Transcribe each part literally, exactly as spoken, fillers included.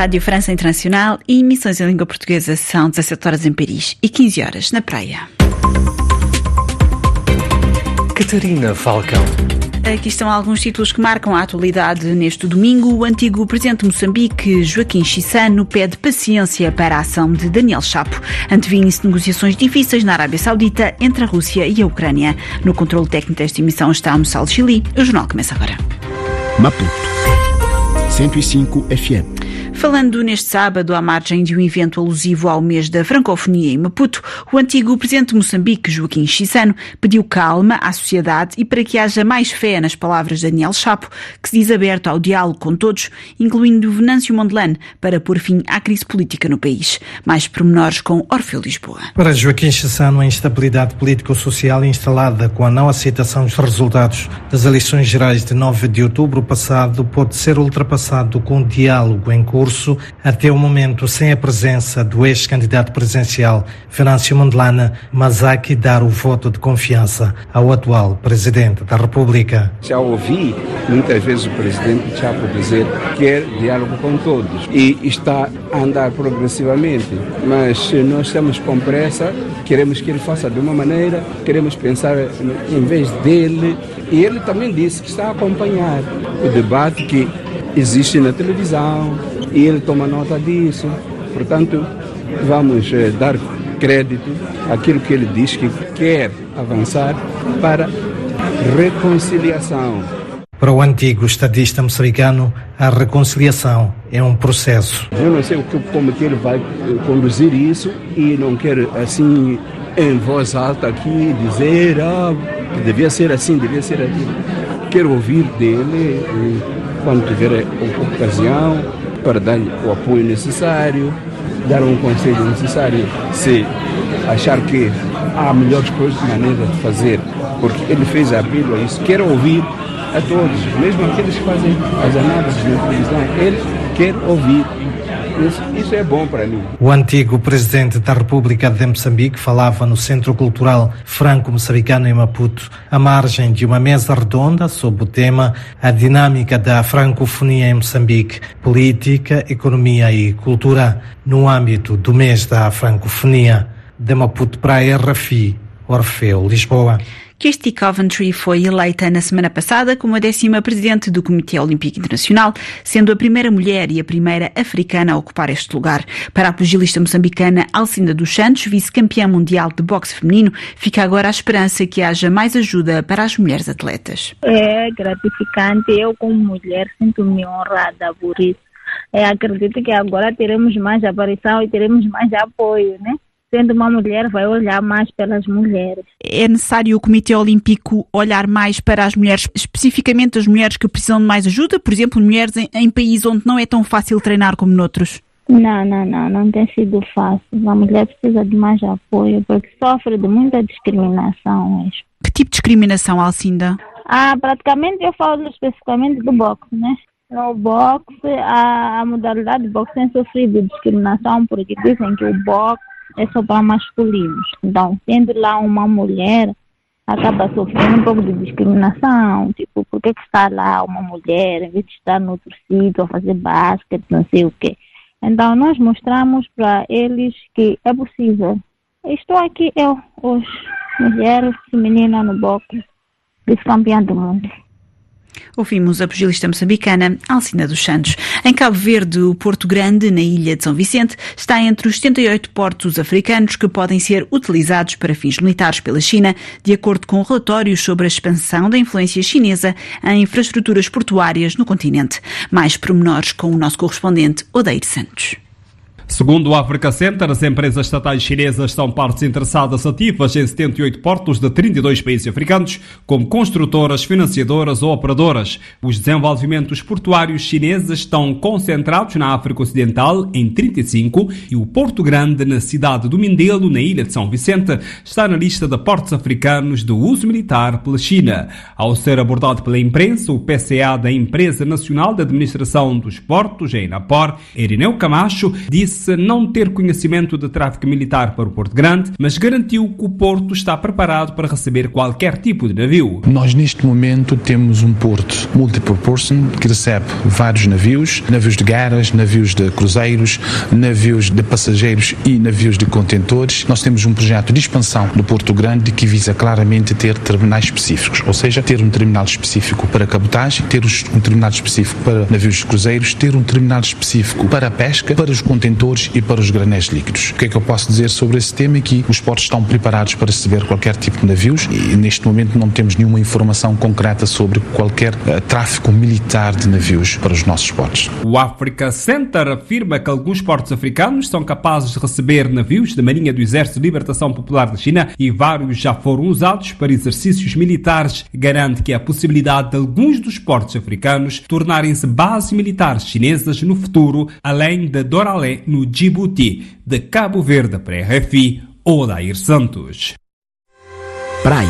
Rádio França Internacional e emissões em língua portuguesa são dezassete horas em Paris e quinze horas na praia. Catarina Falcão. Aqui estão alguns títulos que marcam a atualidade neste domingo. O antigo presidente de Moçambique, Joaquim Chissano, pede paciência para a ação de Daniel Chapo. Antevêm-se negociações difíceis na Arábia Saudita entre a Rússia e a Ucrânia. No controle técnico desta emissão está Moçal Chili. O jornal começa agora. Maputo cento e cinco F M. Falando neste sábado, à margem de um evento alusivo ao mês da francofonia em Maputo, o antigo presidente de Moçambique, Joaquim Chissano, pediu calma à sociedade e para que haja mais fé nas palavras de Daniel Chapo, que se diz aberto ao diálogo com todos, incluindo Venâncio Mondlane, para pôr fim à crise política no país. Mais pormenores com Orfeu Lisboa. Para Joaquim Chissano, a instabilidade político-social instalada com a não aceitação dos resultados das eleições gerais de nove de outubro passado pode ser ultrapassado com o diálogo em curso até o momento sem a presença do ex-candidato presidencial Venâncio Mondlane, mas há que dar o voto de confiança ao atual presidente da República. Já ouvi muitas vezes o presidente Chapo dizer que quer diálogo com todos e está a andar progressivamente, mas nós estamos com pressa, queremos que ele faça de uma maneira, queremos pensar em vez dele, e ele também disse que está a acompanhar o debate que existe na televisão e ele toma nota disso. Portanto, vamos eh, dar crédito àquilo que ele diz que quer avançar para reconciliação. Para o antigo estadista moçambicano, a reconciliação é um processo. Eu não sei como que ele vai conduzir isso e não quero assim em voz alta aqui dizer ah, devia ser assim, devia ser assim. Quero ouvir dele quando tiver ocasião para dar o apoio necessário, dar um conselho necessário, se achar que há melhores coisas, maneiras de fazer, porque ele fez apelo a isso. Quero ouvir a todos, mesmo aqueles que fazem as análises na televisão, ele quer ouvir. Isso, isso é bom para mim. O antigo presidente da República de Moçambique falava no Centro Cultural Franco-Moçambicano em Maputo, à margem de uma mesa redonda sob o tema A Dinâmica da Francofonia em Moçambique, Política, Economia e Cultura, no âmbito do mês da Francofonia. De Maputo para a R F I, Orfeu Lisboa. Kirsty Coventry foi eleita na semana passada como a décima presidente do Comitê Olímpico Internacional, sendo a primeira mulher e a primeira africana a ocupar este lugar. Para a pugilista moçambicana Alcinda dos Santos, vice-campeã mundial de boxe feminino, fica agora a esperança que haja mais ajuda para as mulheres atletas. É gratificante, eu como mulher sinto-me honrada por isso. É, acredito que agora teremos mais aparição e teremos mais apoio, né? Sendo uma mulher, vai olhar mais pelas mulheres. É necessário o Comitê Olímpico olhar mais para as mulheres, especificamente as mulheres que precisam de mais ajuda? Por exemplo, mulheres em, em países onde não é tão fácil treinar como noutros? Não, não, não, não tem sido fácil. A mulher precisa de mais apoio porque sofre de muita discriminação. Que tipo de discriminação, Alcinda? Ah, praticamente eu falo especificamente do boxe, né? No boxe, a, a modalidade de boxe tem sofrido discriminação porque dizem que o boxe é só para masculinos. Então, tendo lá uma mulher, acaba sofrendo um pouco de discriminação. Tipo, por que que está lá uma mulher em vez de estar no outro sítio a fazer basquete, não sei o quê. Então, nós mostramos para eles que é possível. Estou aqui eu, hoje, mulher feminina no boxe, vice-campeã do mundo. Ouvimos a pugilista moçambicana Alcinda dos Santos. Em Cabo Verde, o Porto Grande, na ilha de São Vicente, está entre os setenta e oito portos africanos que podem ser utilizados para fins militares pela China, de acordo com relatórios sobre a expansão da influência chinesa em infraestruturas portuárias no continente. Mais pormenores com o nosso correspondente Odeir Santos. Segundo o Africa Center, as empresas estatais chinesas são partes interessadas ativas em setenta e oito portos de trinta e dois países africanos, como construtoras, financiadoras ou operadoras. Os desenvolvimentos portuários chineses estão concentrados na África Ocidental, em trinta e cinco, e o Porto Grande, na cidade do Mindelo, na ilha de São Vicente, está na lista de portos africanos de uso militar pela China. Ao ser abordado pela imprensa, o P C A da Empresa Nacional de Administração dos Portos, a ENAPOR, Irineu Camacho, disse disse não ter conhecimento de tráfico militar para o Porto Grande, mas garantiu que o Porto está preparado para receber qualquer tipo de navio. Nós neste momento temos um porto multipurpose que recebe vários navios, navios de guerras, navios de cruzeiros, navios de passageiros e navios de contentores. Nós temos um projeto de expansão do Porto Grande que visa claramente ter terminais específicos, ou seja, ter um terminal específico para cabotagem, ter um terminal específico para navios de cruzeiros, ter um terminal específico para a pesca, para os contentores e para os granéis líquidos. O que é que eu posso dizer sobre esse tema? É que os portos estão preparados para receber qualquer tipo de navios e neste momento não temos nenhuma informação concreta sobre qualquer uh, tráfico militar de navios para os nossos portos. O Africa Center afirma que alguns portos africanos são capazes de receber navios da Marinha do Exército de Libertação Popular da China e vários já foram usados para exercícios militares. Garante que há a possibilidade de alguns dos portos africanos tornarem-se bases militares chinesas no futuro, além de Doralé, no Djibouti. De Cabo Verde para a R F I, Odair Santos. Praia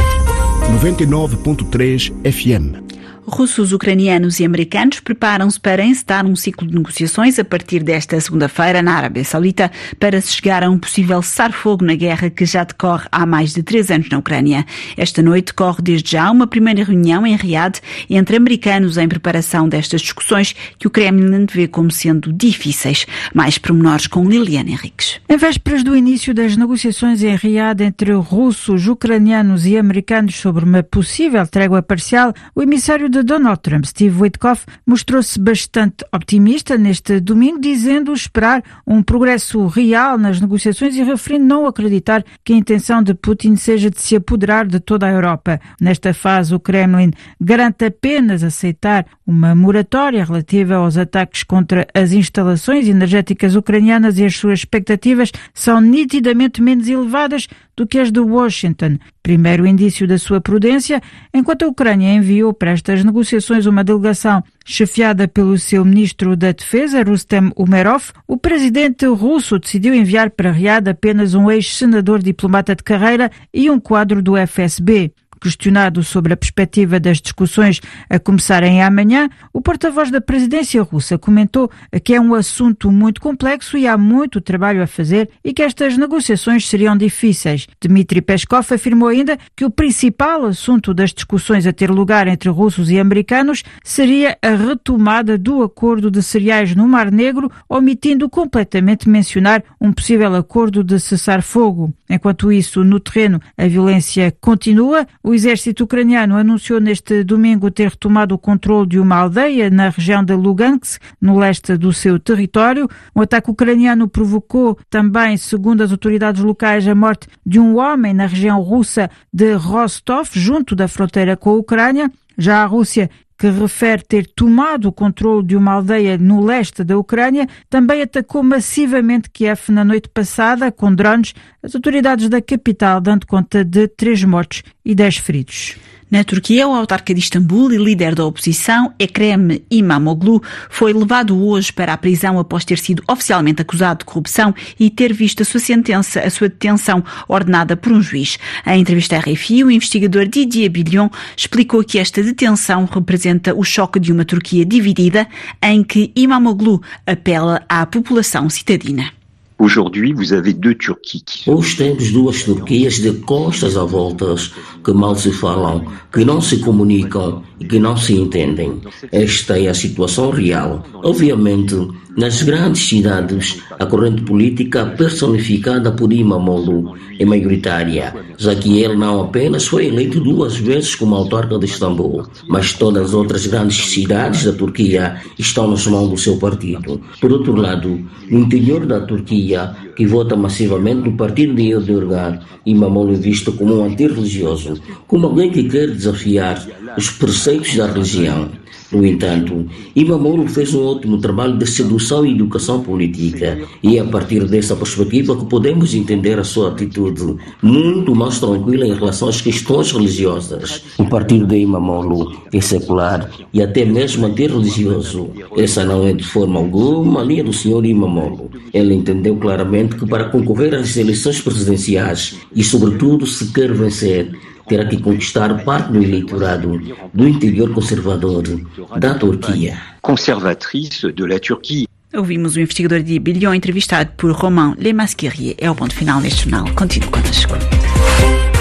noventa e nove ponto três F M. Russos, ucranianos e americanos preparam-se para encetar um ciclo de negociações a partir desta segunda-feira na Arábia Saudita para se chegar a um possível cessar-fogo na guerra que já decorre há mais de três anos na Ucrânia. Esta noite decorre desde já uma primeira reunião em Riad entre americanos em preparação destas discussões que o Kremlin vê como sendo difíceis. Mais pormenores com Liliana Henriques. Em vésperas do início das negociações em Riad entre russos, ucranianos e americanos sobre uma possível trégua parcial, o emissário de Donald Trump, Steve Witkoff, mostrou-se bastante otimista neste domingo, dizendo esperar um progresso real nas negociações e referindo não acreditar que a intenção de Putin seja de se apoderar de toda a Europa. Nesta fase, o Kremlin garante apenas aceitar uma moratória relativa aos ataques contra as instalações energéticas ucranianas e as suas expectativas são nitidamente menos elevadas do que as de Washington. Primeiro indício da sua prudência, enquanto a Ucrânia enviou para estas negociações uma delegação chefiada pelo seu ministro da Defesa, Rustem Umerov, o presidente russo decidiu enviar para Riad apenas um ex-senador diplomata de carreira e um quadro do F S B. Questionado sobre a perspectiva das discussões a começarem amanhã, o porta-voz da presidência russa comentou que é um assunto muito complexo e há muito trabalho a fazer e que estas negociações seriam difíceis. Dmitry Peskov afirmou ainda que o principal assunto das discussões a ter lugar entre russos e americanos seria a retomada do acordo de cereais no Mar Negro, omitindo completamente mencionar um possível acordo de cessar-fogo. Enquanto isso, no terreno, a violência continua. O exército ucraniano anunciou neste domingo ter retomado o controle de uma aldeia na região de Lugansk, no leste do seu território. O ataque ucraniano provocou também, segundo as autoridades locais, a morte de um homem na região russa de Rostov, junto da fronteira com a Ucrânia. Já a Rússia, que refere ter tomado o controle de uma aldeia no leste da Ucrânia, também atacou massivamente Kiev na noite passada com drones, as autoridades da capital dando conta de três mortos e dez feridos. Na Turquia, o autarca de Istambul e líder da oposição, Ekrem İmamoğlu, foi levado hoje para a prisão após ter sido oficialmente acusado de corrupção e ter visto a sua sentença, a sua detenção ordenada por um juiz. Em entrevista à R F I, o investigador Didier Billion explicou que esta detenção representa o choque de uma Turquia dividida, em que İmamoğlu apela à população cidadina. Aujourd'hui, vous avez deux Turquies. Hoje temos duas Turquias de costas a voltas, que mal se falam, que não se comunicam e que não se entendem. Esta é a situação real. Obviamente, nas grandes cidades, a corrente política personificada por İmamoğlu é maioritária, já que ele não apenas foi eleito duas vezes como autarca de Istambul, mas todas as outras grandes cidades da Turquia estão nas mãos do seu partido. Por outro lado, no interior da Turquia, que vota massivamente no partido de Erdogan, İmamoğlu é visto como um antirreligioso, como alguém que quer desafiar os preceitos da religião. No entanto, İmamoğlu fez um ótimo trabalho de sedução e educação política, e é a partir dessa perspectiva que podemos entender a sua atitude muito mais tranquila em relação às questões religiosas. O partido de İmamoğlu é secular e até mesmo antirreligioso. Essa não é de forma alguma a linha do senhor İmamoğlu. Ele entendeu claramente que para concorrer às eleições presidenciais e, sobretudo, se quer vencer, terá que conquistar parte do eleitorado do interior conservador da Turquia. Conservatrice de la Turquie. Ouvimos o investigador de Bilhon entrevistado por Romain Lemasquerier. É o ponto final neste jornal. Continue connosco.